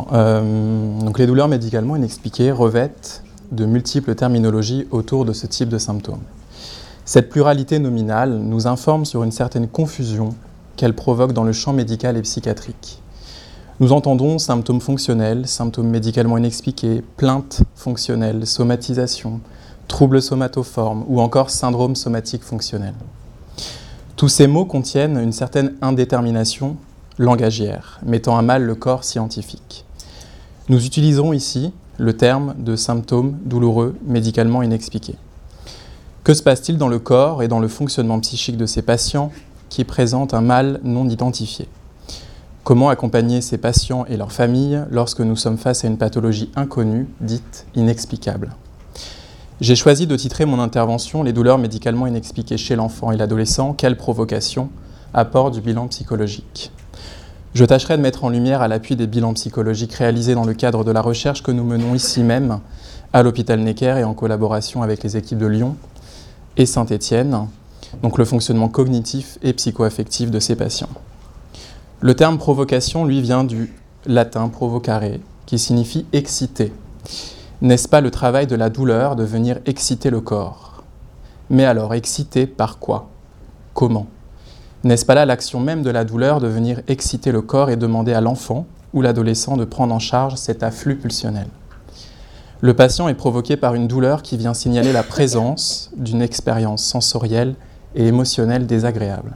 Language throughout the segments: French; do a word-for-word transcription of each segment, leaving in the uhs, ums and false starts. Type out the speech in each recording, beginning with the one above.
euh, donc les douleurs médicalement inexpliquées revêtent de multiples terminologies autour de ce type de symptômes. Cette pluralité nominale nous informe sur une certaine confusion qu'elle provoque dans le champ médical et psychiatrique. Nous entendons symptômes fonctionnels, symptômes médicalement inexpliqués, plaintes fonctionnelles, somatisation, troubles somatoformes ou encore syndrome somatique fonctionnel. Tous ces mots contiennent une certaine indétermination langagière, mettant à mal le corps scientifique. Nous utilisons ici le terme de symptômes douloureux médicalement inexpliqués. Que se passe-t-il dans le corps et dans le fonctionnement psychique de ces patients qui présentent un mal non identifié ? Comment accompagner ces patients et leurs familles lorsque nous sommes face à une pathologie inconnue, dite inexplicable ? J'ai choisi de titrer mon intervention « Les douleurs médicalement inexpliquées chez l'enfant et l'adolescent, quelle provocation, apport du bilan psychologique ». Je tâcherai de mettre en lumière à l'appui des bilans psychologiques réalisés dans le cadre de la recherche que nous menons ici même à l'hôpital Necker et en collaboration avec les équipes de Lyon et Saint-Étienne, donc le fonctionnement cognitif et psycho-affectif de ces patients. Le terme provocation, lui, vient du latin provocare, qui signifie exciter. N'est-ce pas le travail de la douleur de venir exciter le corps ? Mais alors, exciter par quoi ? Comment ? N'est-ce pas là l'action même de la douleur de venir exciter le corps et demander à l'enfant ou l'adolescent de prendre en charge cet afflux pulsionnel ? Le patient est provoqué par une douleur qui vient signaler la présence d'une expérience sensorielle et émotionnelle désagréable.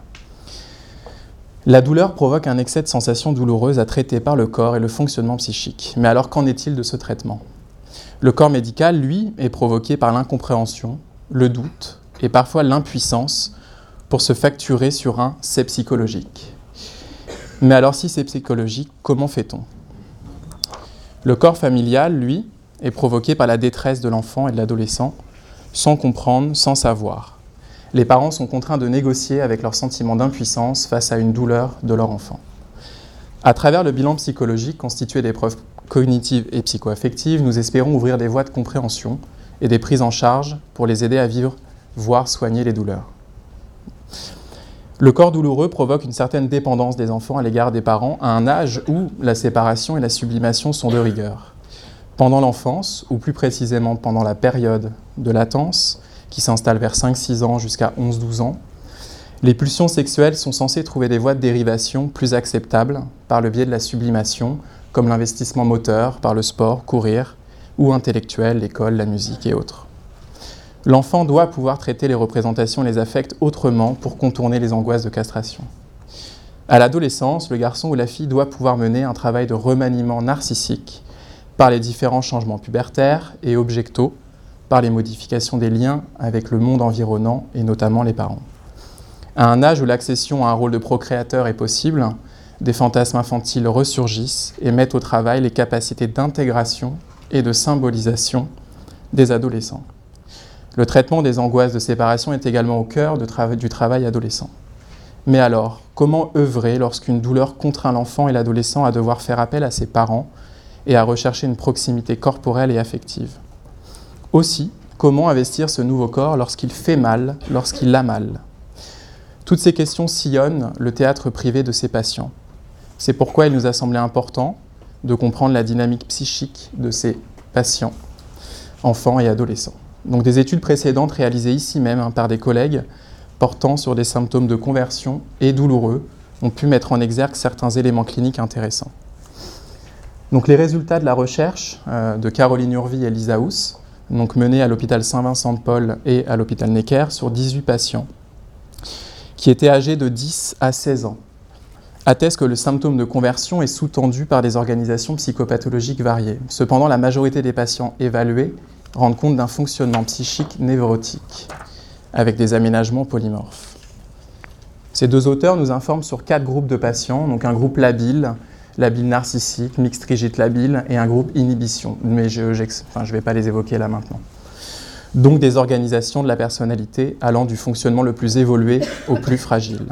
La douleur provoque un excès de sensations douloureuses à traiter par le corps et le fonctionnement psychique. Mais alors, qu'en est-il de ce traitement ? Le corps médical, lui, est provoqué par l'incompréhension, le doute et parfois l'impuissance pour se facturer sur un « c'est psychologique ». Mais alors, si c'est psychologique, comment fait-on ? Le corps familial, lui, est provoqué par la détresse de l'enfant et de l'adolescent, sans comprendre, sans savoir. Les parents sont contraints de négocier avec leur sentiment d'impuissance face à une douleur de leur enfant. À travers le bilan psychologique constitué d'épreuves cognitives et psycho-affectives, nous espérons ouvrir des voies de compréhension et des prises en charge pour les aider à vivre, voire soigner les douleurs. Le corps douloureux provoque une certaine dépendance des enfants à l'égard des parents à un âge où la séparation et la sublimation sont de rigueur. Pendant l'enfance, ou plus précisément pendant la période de latence, qui s'installe vers cinq six ans jusqu'à onze douze ans, les pulsions sexuelles sont censées trouver des voies de dérivation plus acceptables par le biais de la sublimation, comme l'investissement moteur par le sport, courir, ou intellectuel, l'école, la musique et autres. L'enfant doit pouvoir traiter les représentations et les affects autrement pour contourner les angoisses de castration. À l'adolescence, le garçon ou la fille doit pouvoir mener un travail de remaniement narcissique par les différents changements pubertaires et objectaux, par les modifications des liens avec le monde environnant et notamment les parents. À un âge où l'accession à un rôle de procréateur est possible, des fantasmes infantiles ressurgissent et mettent au travail les capacités d'intégration et de symbolisation des adolescents. Le traitement des angoisses de séparation est également au cœur de tra- du travail adolescent. Mais alors, comment œuvrer lorsqu'une douleur contraint l'enfant et l'adolescent à devoir faire appel à ses parents et à rechercher une proximité corporelle et affective ? Aussi, comment investir ce nouveau corps lorsqu'il fait mal, lorsqu'il a mal ? Toutes ces questions sillonnent le théâtre privé de ces patients. C'est pourquoi il nous a semblé important de comprendre la dynamique psychique de ces patients, enfants et adolescents. Donc des études précédentes réalisées ici même hein, par des collègues portant sur des symptômes de conversion et douloureux ont pu mettre en exergue certains éléments cliniques intéressants. Donc les résultats de la recherche euh, de Caroline Urvi et Lisa Houss, donc menée à l'hôpital Saint-Vincent-de-Paul et à l'hôpital Necker sur dix-huit patients qui étaient âgés de dix à seize ans, attestent que le symptôme de conversion est sous-tendu par des organisations psychopathologiques variées. Cependant, la majorité des patients évalués rendent compte d'un fonctionnement psychique névrotique, avec des aménagements polymorphes. Ces deux auteurs nous informent sur quatre groupes de patients, donc un groupe labile, labile narcissique, mixte rigide labile, et un groupe inhibition, mais je ne enfin, vais pas les évoquer là maintenant. Donc des organisations de la personnalité allant du fonctionnement le plus évolué au plus fragile.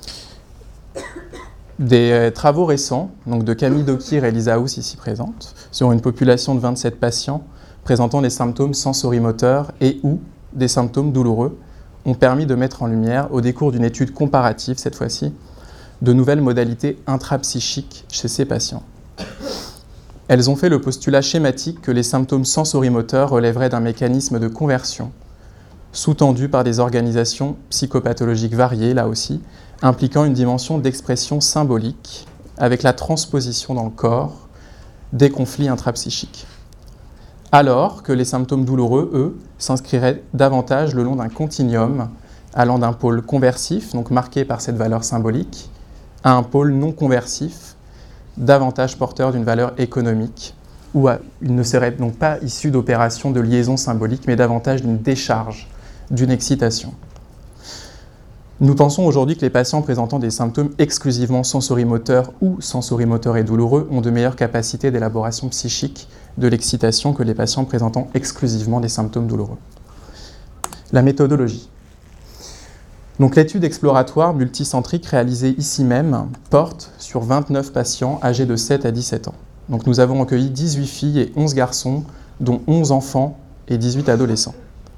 Des travaux récents, donc de Camille Dokir et Lisa Houss ici présentes, sur une population de vingt-sept patients présentant des symptômes sensorimoteurs et ou des symptômes douloureux, ont permis de mettre en lumière, au décours d'une étude comparative cette fois-ci, de nouvelles modalités intrapsychiques chez ces patients. Elles ont fait le postulat schématique que les symptômes sensorimoteurs relèveraient d'un mécanisme de conversion, sous-tendu par des organisations psychopathologiques variées, là aussi, impliquant une dimension d'expression symbolique, avec la transposition dans le corps des conflits intrapsychiques. Alors que les symptômes douloureux, eux, s'inscriraient davantage le long d'un continuum allant d'un pôle conversif, donc marqué par cette valeur symbolique, à un pôle non conversif, davantage porteur d'une valeur économique, où il ne serait donc pas issu d'opérations de liaison symbolique, mais davantage d'une décharge, d'une excitation. Nous pensons aujourd'hui que les patients présentant des symptômes exclusivement sensorimoteurs ou sensorimoteurs et douloureux ont de meilleures capacités d'élaboration psychique de l'excitation que les patients présentant exclusivement des symptômes douloureux. La méthodologie. Donc, l'étude exploratoire multicentrique réalisée ici même porte sur vingt-neuf patients âgés de sept à dix-sept ans. Donc, nous avons recueilli dix-huit filles et onze garçons, dont onze enfants et dix-huit adolescents.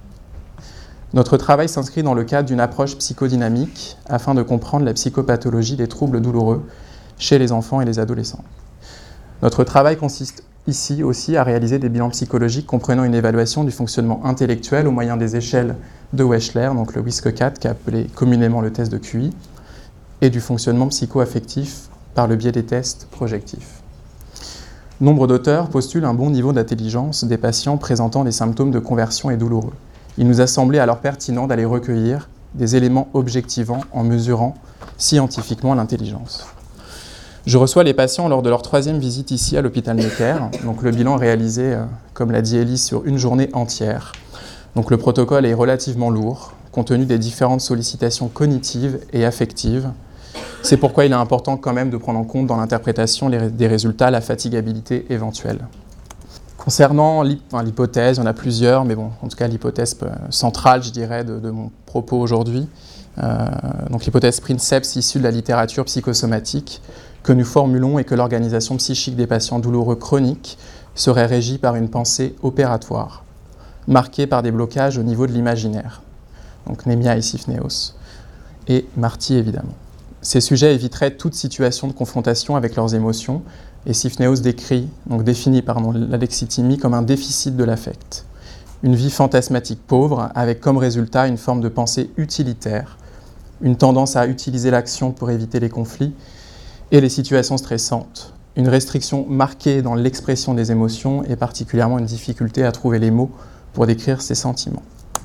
Notre travail s'inscrit dans le cadre d'une approche psychodynamique afin de comprendre la psychopathologie des troubles douloureux chez les enfants et les adolescents. Notre travail consiste ici aussi à réaliser des bilans psychologiques comprenant une évaluation du fonctionnement intellectuel au moyen des échelles de Wechsler, donc le W I S C quatre, qui est appelé communément le test de Q I, et du fonctionnement psycho-affectif par le biais des tests projectifs. Nombre d'auteurs postulent un bon niveau d'intelligence des patients présentant des symptômes de conversion et douloureux. Il nous a semblé alors pertinent d'aller recueillir des éléments objectivants en mesurant scientifiquement l'intelligence. Je reçois les patients lors de leur troisième visite ici à l'hôpital Necker. Donc le bilan est réalisé, comme l'a dit Élise, sur une journée entière. Donc le protocole est relativement lourd, compte tenu des différentes sollicitations cognitives et affectives. C'est pourquoi il est important quand même de prendre en compte dans l'interprétation des résultats la fatigabilité éventuelle. Concernant l'hypothèse, il y en a plusieurs, mais bon, en tout cas l'hypothèse centrale, je dirais, de, de mon propos aujourd'hui, euh, donc l'hypothèse Princeps issue de la littérature psychosomatique que nous formulons et que l'organisation psychique des patients douloureux chroniques serait régie par une pensée opératoire, marquée par des blocages au niveau de l'imaginaire, donc Némia et Siphéos, et Marty évidemment. Ces sujets éviteraient toute situation de confrontation avec leurs émotions, et Siphéos décrit, donc définit pardon, l'alexithymie comme un déficit de l'affect. Une vie fantasmatique pauvre, avec comme résultat une forme de pensée utilitaire, une tendance à utiliser l'action pour éviter les conflits et les situations stressantes, une restriction marquée dans l'expression des émotions et particulièrement une difficulté à trouver les mots pour décrire ses sentiments.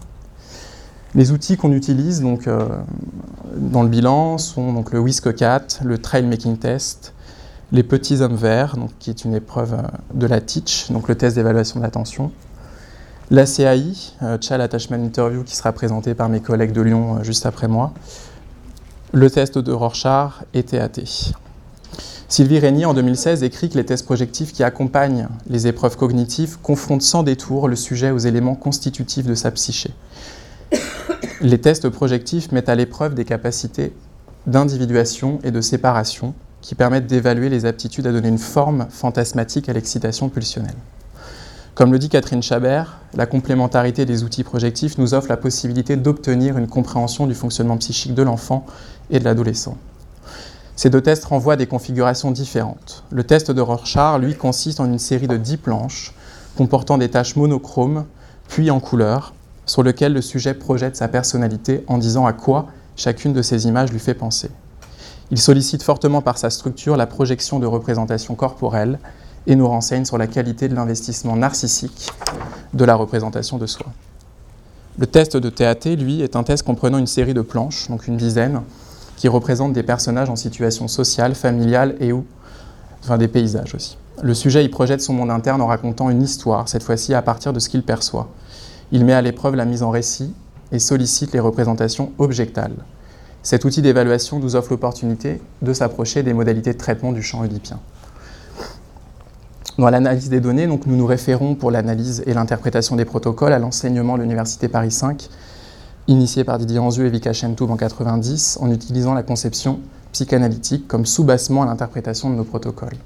Les outils qu'on utilise donc, euh, dans le bilan sont donc, le W I S C quatre, le Trail Making Test, les petits hommes verts, donc, qui est une épreuve de la Teach, donc le test d'évaluation de l'attention, l'A C A I, euh, Child Attachment Interview, qui sera présenté par mes collègues de Lyon euh, juste après moi, le test de Rorschach et T A T. Sylvie Régnier, en deux mille seize, écrit que les tests projectifs qui accompagnent les épreuves cognitives confrontent sans détour le sujet aux éléments constitutifs de sa psyché. Les tests projectifs mettent à l'épreuve des capacités d'individuation et de séparation qui permettent d'évaluer les aptitudes à donner une forme fantasmatique à l'excitation pulsionnelle. Comme le dit Catherine Chabert, la complémentarité des outils projectifs nous offre la possibilité d'obtenir une compréhension du fonctionnement psychique de l'enfant et de l'adolescent. Ces deux tests renvoient à des configurations différentes. Le test de Rorschach, lui, consiste en une série de dix planches comportant des tâches monochromes, puis en couleur, sur lesquelles le sujet projette sa personnalité en disant à quoi chacune de ces images lui fait penser. Il sollicite fortement par sa structure la projection de représentations corporelles et nous renseigne sur la qualité de l'investissement narcissique de la représentation de soi. Le test de T A T, lui, est un test comprenant une série de planches, donc une dizaine, qui représentent des personnages en situation sociale, familiale et ou, enfin des paysages aussi. Le sujet y projette son monde interne en racontant une histoire, cette fois-ci à partir de ce qu'il perçoit. Il met à l'épreuve la mise en récit et sollicite les représentations objectales. Cet outil d'évaluation nous offre l'opportunité de s'approcher des modalités de traitement du champ oedipien. Dans l'analyse des données, donc, nous nous référons pour l'analyse et l'interprétation des protocoles à l'enseignement de l'Université Paris cinq, initié par Didier Anzieux et Vika Shentoub en quatre-vingt-dix, en utilisant la conception psychanalytique comme soubassement à l'interprétation de nos protocoles.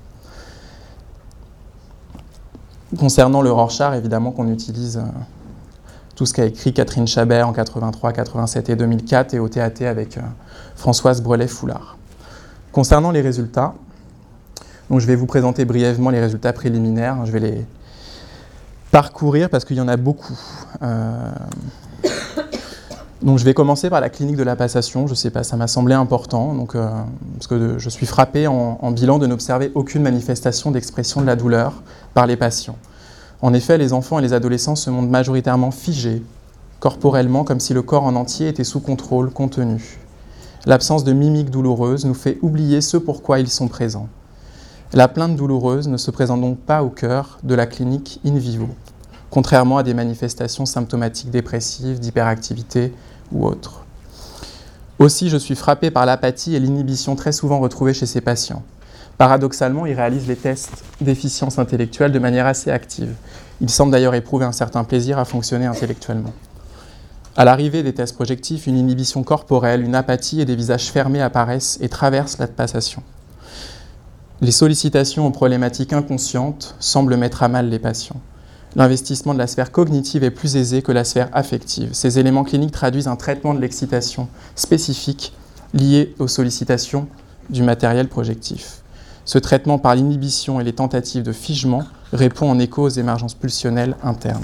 Concernant le Rorschach, évidemment qu'on utilise euh, tout ce qu'a écrit Catherine Chabert en quatre-vingt-trois, quatre-vingt-sept et deux mille quatre et au T A T avec euh, Françoise Brelet-Foulard. Concernant les résultats, Donc je vais vous présenter brièvement les résultats préliminaires. Je vais les parcourir parce qu'il y en a beaucoup. Euh... Donc je vais commencer par la clinique de la passation. Je ne sais pas, ça m'a semblé important, donc, euh, parce que de, je suis frappé en, en bilan de n'observer aucune manifestation d'expression de la douleur par les patients. En effet, les enfants et les adolescents se montrent majoritairement figés, corporellement, comme si le corps en entier était sous contrôle, contenu. L'absence de mimiques douloureuses nous fait oublier ce pourquoi ils sont présents. La plainte douloureuse ne se présente donc pas au cœur de la clinique in vivo, contrairement à des manifestations symptomatiques dépressives, d'hyperactivité ou autres. Aussi, je suis frappé par l'apathie et l'inhibition très souvent retrouvées chez ces patients. Paradoxalement, ils réalisent les tests d'efficience intellectuelle de manière assez active. Ils semblent d'ailleurs éprouver un certain plaisir à fonctionner intellectuellement. À l'arrivée des tests projectifs, une inhibition corporelle, une apathie et des visages fermés apparaissent et traversent la passation. Les sollicitations aux problématiques inconscientes semblent mettre à mal les patients. L'investissement de la sphère cognitive est plus aisé que la sphère affective. Ces éléments cliniques traduisent un traitement de l'excitation spécifique lié aux sollicitations du matériel projectif. Ce traitement par l'inhibition et les tentatives de figement répond en écho aux émergences pulsionnelles internes.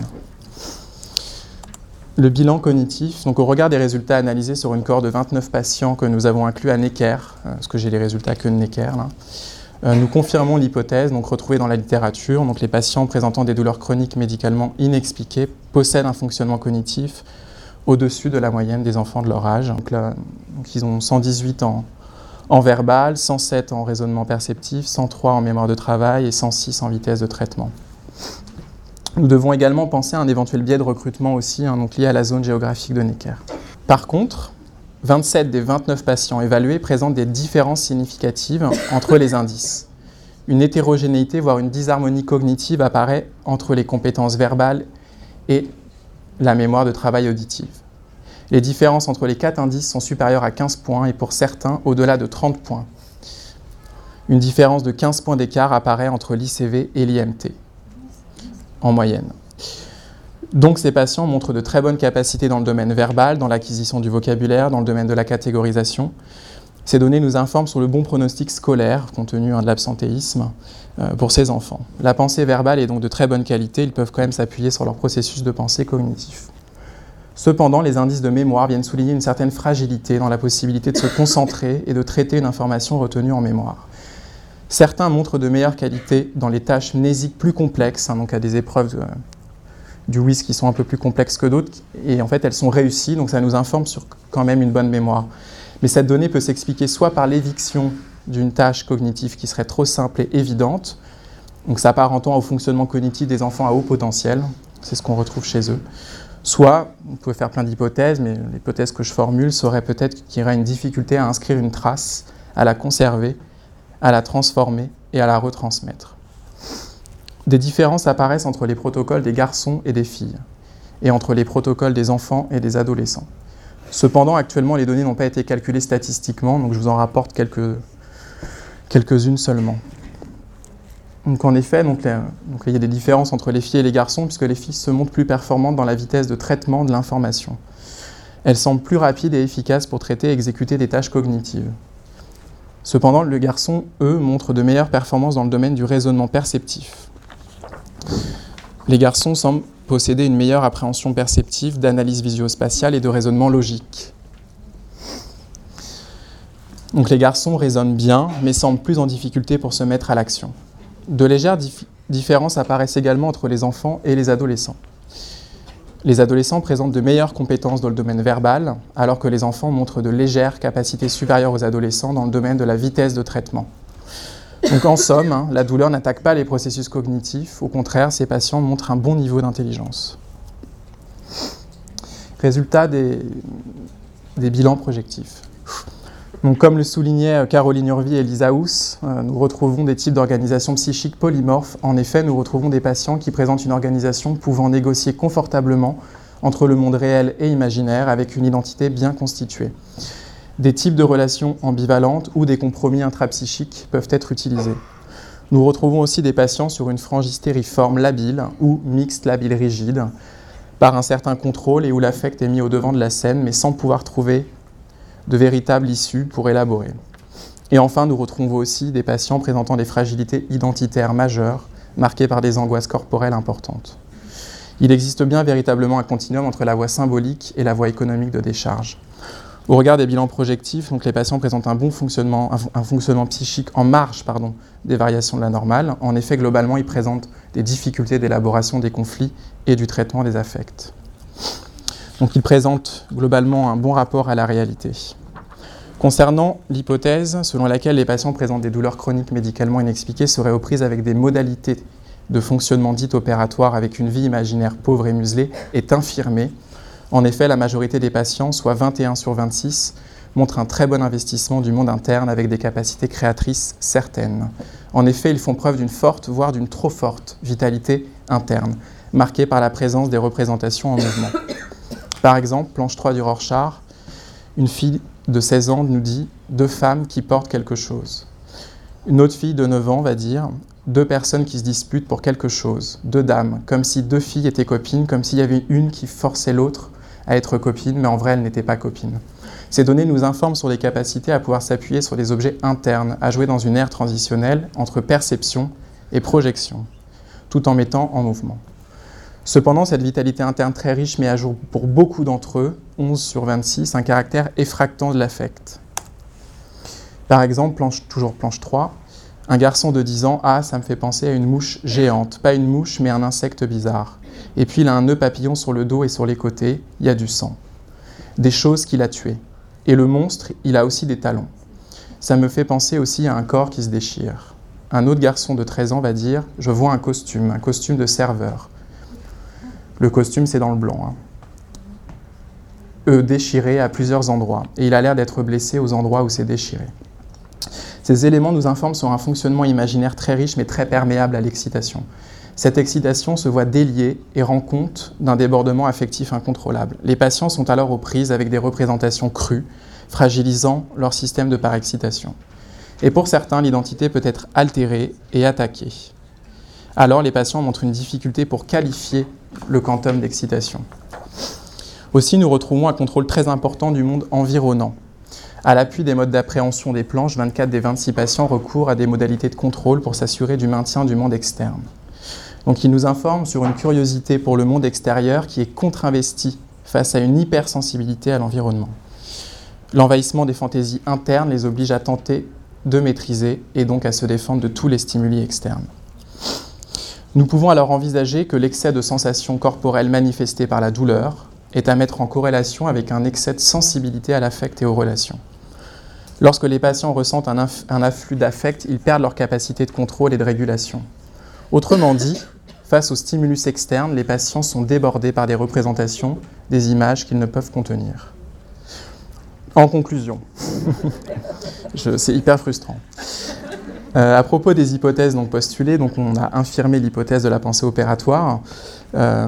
Le bilan cognitif, donc au regard des résultats analysés sur une cohorte de vingt-neuf patients que nous avons inclus à Necker, parce que j'ai les résultats que de Necker, là, nous confirmons l'hypothèse donc retrouvée dans la littérature. Donc les patients présentant des douleurs chroniques médicalement inexpliquées possèdent un fonctionnement cognitif au-dessus de la moyenne des enfants de leur âge. Donc, là, donc ils ont cent dix-huit en, en verbal, cent sept en raisonnement perceptif, cent trois en mémoire de travail et cent six en vitesse de traitement. Nous devons également penser à un éventuel biais de recrutement aussi, hein, donc lié à la zone géographique de Necker. Par contre, vingt-sept des vingt-neuf patients évalués présentent des différences significatives entre les indices. Une hétérogénéité, voire une disharmonie cognitive apparaît entre les compétences verbales et la mémoire de travail auditive. Les différences entre les quatre indices sont supérieures à quinze points et pour certains au-delà de trente points. Une différence de quinze points d'écart apparaît entre l'I C V et l'I M T, en moyenne. Donc ces patients montrent de très bonnes capacités dans le domaine verbal, dans l'acquisition du vocabulaire, dans le domaine de la catégorisation. Ces données nous informent sur le bon pronostic scolaire, compte tenu hein, de l'absentéisme, euh, pour ces enfants. La pensée verbale est donc de très bonne qualité, ils peuvent quand même s'appuyer sur leur processus de pensée cognitif. Cependant, les indices de mémoire viennent souligner une certaine fragilité dans la possibilité de se concentrer et de traiter une information retenue en mémoire. Certains montrent de meilleures qualités dans les tâches mnésiques plus complexes, hein, donc à des épreuves de, du W I S qui sont un peu plus complexes que d'autres, et en fait elles sont réussies, donc ça nous informe sur quand même une bonne mémoire. Mais cette donnée peut s'expliquer soit par l'éviction d'une tâche cognitive qui serait trop simple et évidente, donc s'apparentant au fonctionnement cognitif des enfants à haut potentiel, c'est ce qu'on retrouve chez eux, soit, on peut faire plein d'hypothèses, mais l'hypothèse que je formule serait peut-être qu'il y aurait une difficulté à inscrire une trace, à la conserver, à la transformer et à la retransmettre. Des différences apparaissent entre les protocoles des garçons et des filles, et entre les protocoles des enfants et des adolescents. Cependant, actuellement, les données n'ont pas été calculées statistiquement, donc je vous en rapporte quelques, quelques-unes seulement. Donc en effet, donc, les, donc, il y a des différences entre les filles et les garçons, puisque les filles se montrent plus performantes dans la vitesse de traitement de l'information. Elles semblent plus rapides et efficaces pour traiter et exécuter des tâches cognitives. Cependant, les garçons, eux, montrent de meilleures performances dans le domaine du raisonnement perceptif. Les garçons semblent posséder une meilleure appréhension perceptive, d'analyse visuospatiale et de raisonnement logique. Donc les garçons raisonnent bien, mais semblent plus en difficulté pour se mettre à l'action. De légères dif- différences apparaissent également entre les enfants et les adolescents. Les adolescents présentent de meilleures compétences dans le domaine verbal, alors que les enfants montrent de légères capacités supérieures aux adolescents dans le domaine de la vitesse de traitement. Donc en somme, hein, la douleur n'attaque pas les processus cognitifs, au contraire, ces patients montrent un bon niveau d'intelligence. Résultat des, des bilans projectifs. Donc, comme le soulignaient Caroline Urvi et Lisa Houss, euh, nous retrouvons des types d'organisations psychiques polymorphes. En effet, nous retrouvons des patients qui présentent une organisation pouvant négocier confortablement entre le monde réel et imaginaire avec une identité bien constituée. Des types de relations ambivalentes ou des compromis intrapsychiques peuvent être utilisés. Nous retrouvons aussi des patients sur une frange hystériforme labile ou mixte labile rigide, par un certain contrôle et où l'affect est mis au devant de la scène, mais sans pouvoir trouver de véritable issue pour élaborer. Et enfin, nous retrouvons aussi des patients présentant des fragilités identitaires majeures, marquées par des angoisses corporelles importantes. Il existe bien véritablement un continuum entre la voie symbolique et la voie économique de décharge. Au regard des bilans projectifs, donc les patients présentent un bon fonctionnement, un, un fonctionnement psychique en marge pardon, des variations de la normale. En effet, globalement, ils présentent des difficultés d'élaboration des conflits et du traitement des affects. Donc ils présentent globalement un bon rapport à la réalité. Concernant l'hypothèse selon laquelle les patients présentent des douleurs chroniques médicalement inexpliquées seraient aux prises avec des modalités de fonctionnement dites opératoires avec une vie imaginaire pauvre et muselée est infirmée. En effet, la majorité des patients, soit vingt et un sur vingt-six, montrent un très bon investissement du monde interne avec des capacités créatrices certaines. En effet, ils font preuve d'une forte, voire d'une trop forte vitalité interne, marquée par la présence des représentations en mouvement. Par exemple, planche trois du Rorschach, une fille de seize ans nous dit « deux femmes qui portent quelque chose ». Une autre fille de neuf ans va dire « deux personnes qui se disputent pour quelque chose, deux dames, comme si deux filles étaient copines, comme s'il y avait une qui forçait l'autre à être copine, mais en vrai, elle n'était pas copine. » Ces données nous informent sur les capacités à pouvoir s'appuyer sur des objets internes, à jouer dans une ère transitionnelle entre perception et projection, tout en mettant en mouvement. Cependant, cette vitalité interne très riche met à jour pour beaucoup d'entre eux, onze sur vingt-six, un caractère effractant de l'affect. Par exemple, planche, toujours planche trois, un garçon de dix ans, ah, ça me fait penser à une mouche géante, pas une mouche, mais un insecte bizarre. Et puis il a un nœud papillon sur le dos et sur les côtés, il y a du sang. Des choses qu'il a tuées. Et le monstre, il a aussi des talons. Ça me fait penser aussi à un corps qui se déchire. Un autre garçon de treize ans va dire, je vois un costume, un costume de serveur. Le costume, c'est dans le blanc. Hein. E déchiré à plusieurs endroits. Et il a l'air d'être blessé aux endroits où c'est déchiré. Ces éléments nous informent sur un fonctionnement imaginaire très riche mais très perméable à l'excitation. Cette excitation se voit déliée et rend compte d'un débordement affectif incontrôlable. Les patients sont alors aux prises avec des représentations crues, fragilisant leur système de parexcitation. Et pour certains, l'identité peut être altérée et attaquée. Alors les patients montrent une difficulté pour qualifier le quantum d'excitation. Aussi, nous retrouvons un contrôle très important du monde environnant. À l'appui des modes d'appréhension des planches, vingt-quatre des vingt-six patients recourent à des modalités de contrôle pour s'assurer du maintien du monde externe. Donc, ils nous informent sur une curiosité pour le monde extérieur qui est contre-investie face à une hypersensibilité à l'environnement. L'envahissement des fantaisies internes les oblige à tenter de maîtriser et donc à se défendre de tous les stimuli externes. Nous pouvons alors envisager que l'excès de sensations corporelles manifestées par la douleur est à mettre en corrélation avec un excès de sensibilité à l'affect et aux relations. Lorsque les patients ressentent un, inf- un afflux d'affect, ils perdent leur capacité de contrôle et de régulation. Autrement dit, face aux stimulus externes, les patients sont débordés par des représentations, des images qu'ils ne peuvent contenir. En conclusion, je, c'est hyper frustrant. Euh, à propos des hypothèses donc, postulées, donc on a infirmé l'hypothèse de la pensée opératoire. Euh,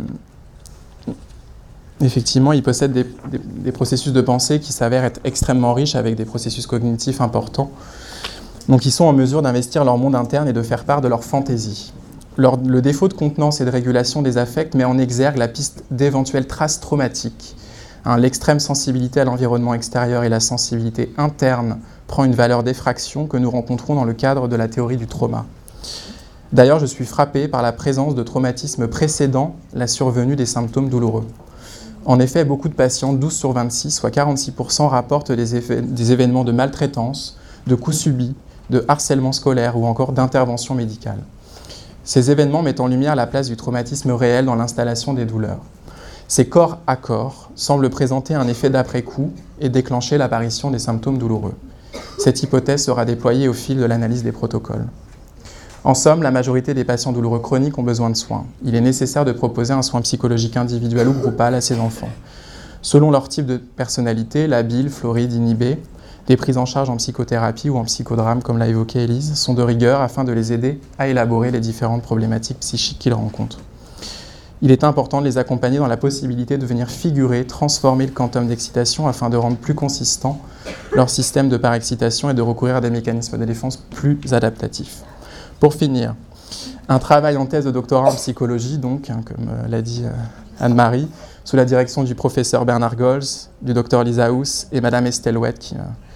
effectivement, ils possèdent des, des, des processus de pensée qui s'avèrent être extrêmement riches avec des processus cognitifs importants. Donc ils sont en mesure d'investir leur monde interne et de faire part de leur fantaisie. Leur, le défaut de contenance et de régulation des affects met en exergue la piste d'éventuelles traces traumatiques. Hein, l'extrême sensibilité à l'environnement extérieur et la sensibilité interne prend une valeur d'effraction que nous rencontrons dans le cadre de la théorie du trauma. D'ailleurs, je suis frappé par la présence de traumatismes précédant la survenue des symptômes douloureux. En effet, beaucoup de patients, douze sur vingt-six, soit quarante-six pour cent, rapportent des, effets, des événements de maltraitance, de coups subis, de harcèlement scolaire ou encore d'intervention médicale. Ces événements mettent en lumière la place du traumatisme réel dans l'installation des douleurs. Ces corps à corps semblent présenter un effet d'après-coup et déclencher l'apparition des symptômes douloureux. Cette hypothèse sera déployée au fil de l'analyse des protocoles. En somme, la majorité des patients douloureux chroniques ont besoin de soins. Il est nécessaire de proposer un soin psychologique individuel ou groupal à ces enfants. Selon leur type de personnalité, labile, floride, inhibé, des prises en charge en psychothérapie ou en psychodrame, comme l'a évoqué Élise, sont de rigueur afin de les aider à élaborer les différentes problématiques psychiques qu'ils rencontrent. Il est important de les accompagner dans la possibilité de venir figurer, transformer le quantum d'excitation afin de rendre plus consistant leur système de parexcitation et de recourir à des mécanismes de défense plus adaptatifs. Pour finir, un travail en thèse de doctorat en psychologie, donc, hein, comme euh, l'a dit euh, Anne-Marie, sous la direction du professeur Bernard Golz, du docteur Lisa Hous et madame Estelle Wett, qui, euh,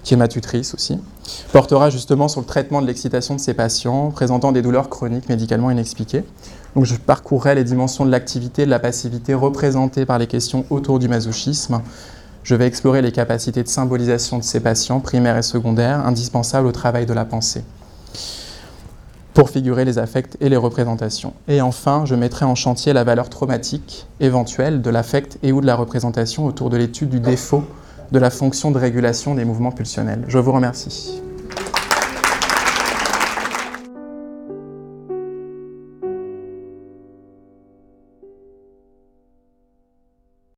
qui est ma tutrice aussi, portera justement sur le traitement de l'excitation de ces patients présentant des douleurs chroniques médicalement inexpliquées. Donc je parcourrai les dimensions de l'activité et de la passivité représentées par les questions autour du masochisme. Je vais explorer les capacités de symbolisation de ces patients, primaires et secondaires, indispensables au travail de la pensée, pour figurer les affects et les représentations. Et enfin, je mettrai en chantier la valeur traumatique éventuelle de l'affect et ou de la représentation autour de l'étude du défaut de la fonction de régulation des mouvements pulsionnels. Je vous remercie.